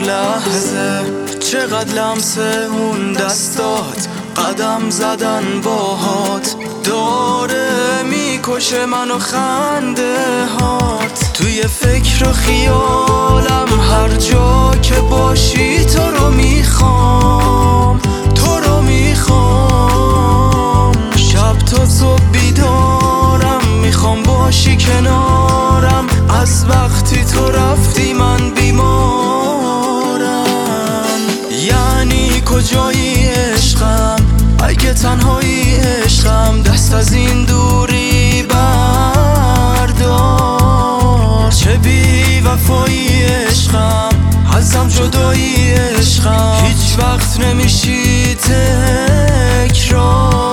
لحظه چقدر لمس اون دستات قدم زدن باهات داره میکشه منو خنده هات توی فکر و خیالم هر جا که باشی تو رو میخوام تو رو میخوام شب تا صبح بیدارم میخوام باشی کنارم از وقتی تو رفتی من بیمارم یعنی کجایی عشقم اگه تنهایی عشقم دست از این دوری بردار چه بی وفایی عشقم ازم جدایی عشقم هیچ وقت نمیشی تکرار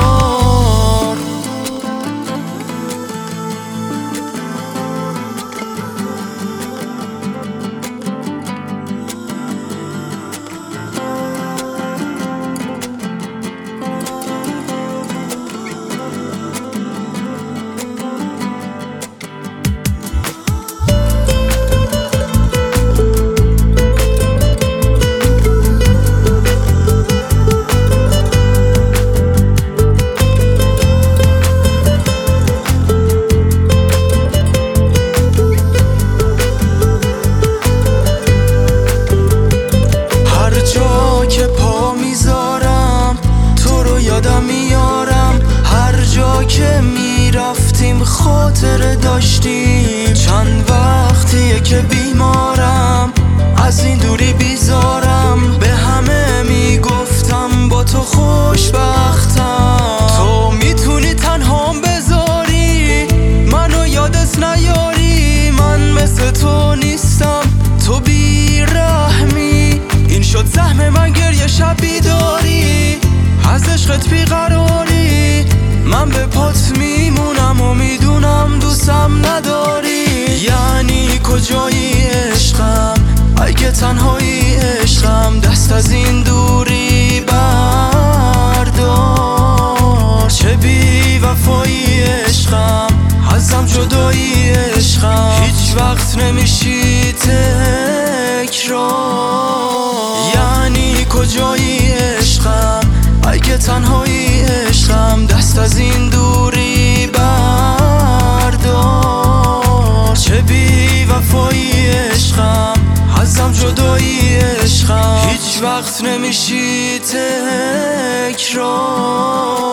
یادم میارم هر جا که میرفتیم خاطره داشتیم چند وقتیه که بیمارم از این دوری بیزارم به همه میگفتم با تو خوشبختم تو میتونی تنهام بذاری منو یادت نیاری من مثل تو نیستم تو بیرحمی این شد زحم من گریه شب بیداری از عشقت بیقراری من به پات میمونم و میدونم دوستم نداری یعنی کجایی عشقم اگه تنهایی عشقم دست از این دوری بردار چه بی وفایی عشقم ازم جدایی عشقم هیچ وقت نمیشی تکرار یعنی کجایی عشقم اگه تنهایی عشقم دست از این دوری بردار چه بی وفایی عشقم ازم جدایی عشقم هیچ وقت نمیشی تکرار